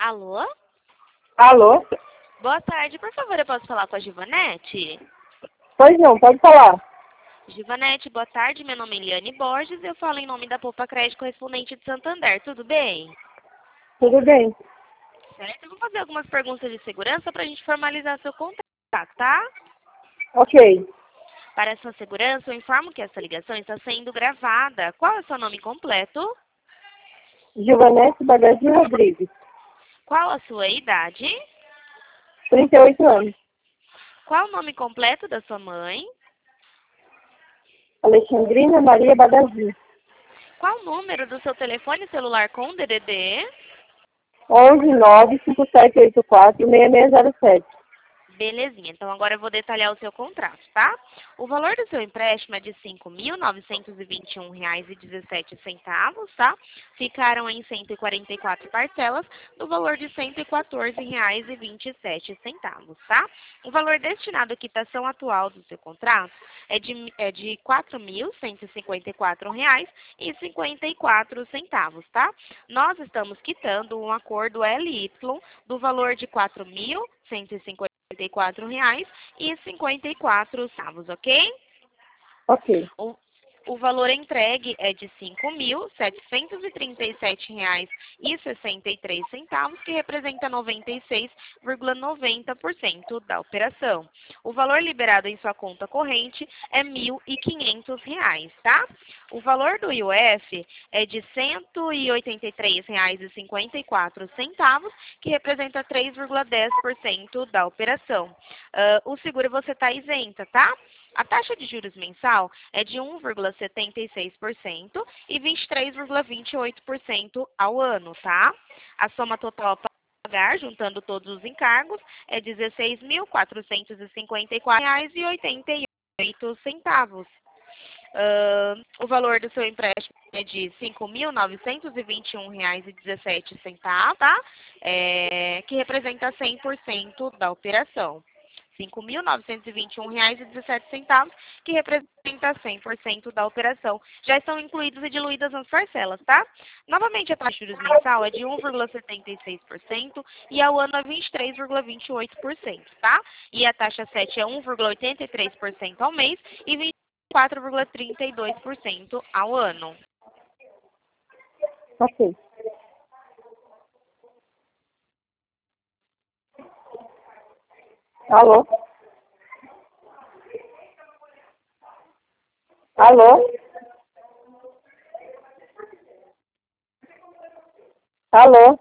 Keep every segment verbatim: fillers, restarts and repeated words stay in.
Alô? Alô? Boa tarde, por favor, eu posso falar com a Givanete? Pois não, pode falar. Givanete, boa tarde, meu nome é Eliane Borges, eu falo em nome da Poupa Crédito Correspondente de Santander, tudo bem? Tudo bem. Certo, eu vou fazer algumas perguntas de segurança para a gente formalizar seu contrato, tá? Ok. Para a sua segurança, eu informo que essa ligação está sendo gravada. Qual é o seu nome completo? Givanete Bagagem Rodrigues, Qual a sua idade? trinta e oito anos. Qual o nome completo da sua mãe? Alexandrina Maria Bagagem. Qual o número do seu telefone celular com D D D? onze nove cinco sete oito quatro seis seis zero sete. Belezinha, então agora eu vou detalhar o seu contrato, tá? O valor do seu empréstimo é de cinco mil novecentos e vinte e um reais e dezessete centavos, tá? Ficaram em cento e quarenta e quatro parcelas, no valor de cento e quatorze reais e vinte e sete centavos, tá? O valor destinado à quitação atual do seu contrato é de, é de quatro mil cento e cinquenta e quatro reais e cinquenta e quatro centavos, tá? Nós estamos quitando um acordo L Y do valor de quatro mil cento e cinquenta e quatro reais e cinquenta e quatro centavos, ok? Ok. O, o valor entregue é de cinco mil setecentos e trinta e sete reais e sessenta e três centavos, que representa noventa e seis vírgula noventa por cento da operação. O valor liberado em sua conta corrente é mil e quinhentos reais, tá? O valor do I O F é de cento e oitenta e três reais e cinquenta e quatro centavos, que representa três vírgula dez por cento da operação. Uh, o seguro você está isenta, tá? A taxa de juros mensal é de um vírgula setenta e seis por cento e vinte e três vírgula vinte e oito por cento ao ano, tá? A soma total a pagar, juntando todos os encargos, é dezesseis mil quatrocentos e cinquenta e quatro reais e oitenta e oito centavos. Uh, o valor do seu empréstimo é de cinco mil novecentos e vinte e um reais e dezessete centavos, tá? É, que representa cem por cento da operação. cinco mil novecentos e vinte e um reais e dezessete centavos, que representa cem por cento da operação. Já estão incluídas e diluídas nas parcelas, tá? Novamente, a taxa de juros mensal é de um vírgula setenta e seis por cento e ao ano é vinte e três vírgula vinte e oito por cento, tá? E a taxa sete é um vírgula oitenta e três por cento ao mês e vinte e quatro vírgula trinta e dois por cento ao ano. Ok. Alô? Alô? Alô?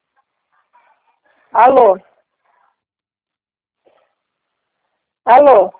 Alô? Alô?